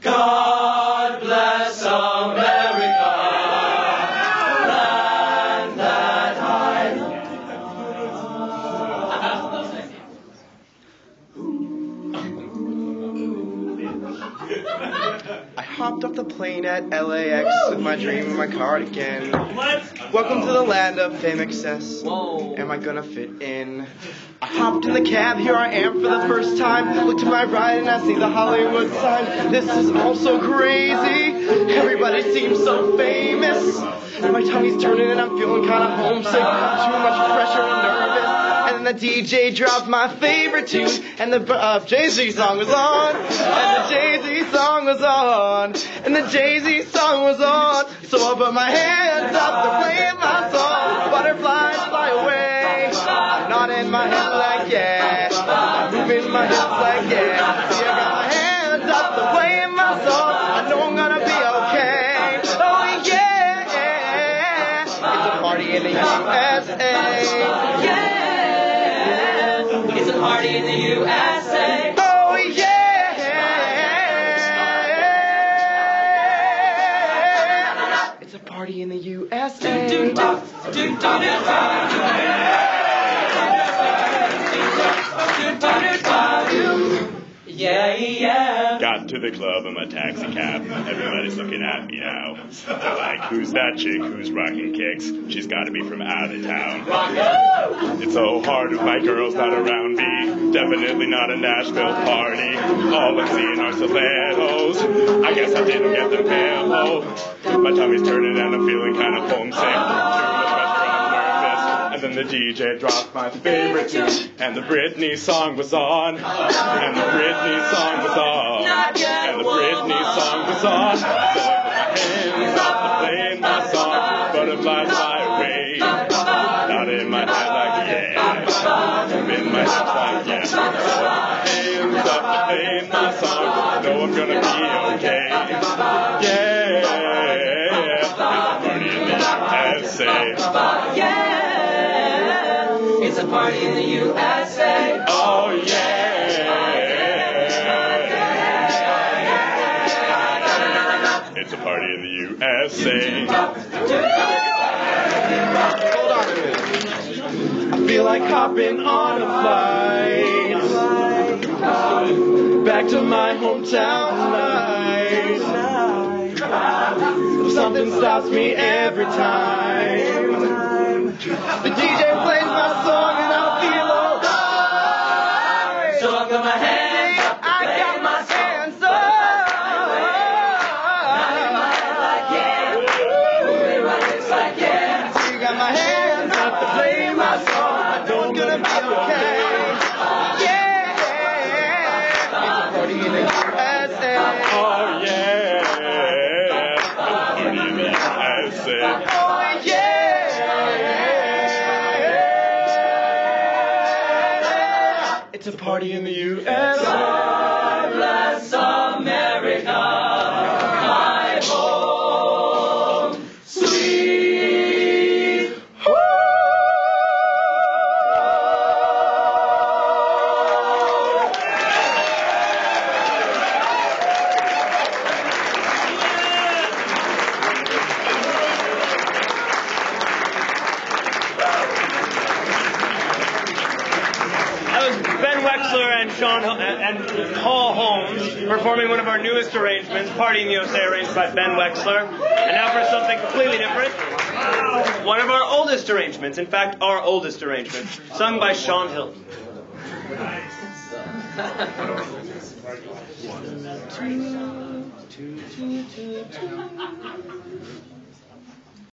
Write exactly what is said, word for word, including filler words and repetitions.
God bless America, land that I love. I hopped off the plane at L A X with my dream in my cardigan. Welcome to the land of fame excess. Whoa. Am I gonna fit in? I hopped in the cab, here I am for the first time. Look to my right and I see the Hollywood sign. This is all so crazy. Everybody seems so famous. My tummy's turning and I'm feeling kind of homesick. Too much pressure and nervous. And then the D J dropped my favorite tune, and the uh, Jay-Z song was on, and the Jay-Z song was on, and the Jay-Z song was on. So I put my hands up to play my song. Butterflies fly away. I'm nodding my head like yeah, I'm moving my hips like yeah. See, I got my hands up to play my song. I know I'm gonna be okay. Oh yeah, it's a party in the U S A. Yeah. It's a party in the U S A. Oh yeah! It's a party in the U S A. Do, do, do, do, do, do. Yeah, yeah. Got to the club in my taxi cab. Everybody's looking at me now. They're like, who's that chick who's rocking kicks? She's got to be from out of town. It's so hard if my girl's not around me. Definitely not a Nashville party. All I'm seeing are stilettos. I guess I didn't get the memo. My tummy's turning and I'm feeling kind of homesick. Too much pressure, I'm nervous. And then the D J dropped my favorite tune, and the Britney song was on, and the Britney song was on, and the Britney song was on. So I put my hands up to play my song, butterflies fly away. Not in my head like yeah, I'm in my hips like yeah. So I put my hands up to play my song, know I'm gonna be okay. Yeah, it's a party in the U S A. Yeah. It's a party in the U S A. Oh yeah. It's a party in the U S A. Hold on a minute. I feel like hopping on a flight back to my hometown tonight. Something stops me every time. The D J plays my song and I feel alright. So I got my hands up, I got my hands up. like yeah, moving my hips like yeah. So you got my hands up to play my song. I know I'm gonna be okay. Yeah, it's a party in the U S A. Oh yeah. It's a party in the U S A. Oh yeah. It's a party in the U S A. God bless America, my home, sweet. Ben Wexler and Sean Ho- and Paul Holmes performing one of our newest arrangements, Party in the U S A, arranged by Ben Wexler. And now for something completely different, one of our oldest arrangements, in fact, our oldest arrangement, sung by Sean Hilton.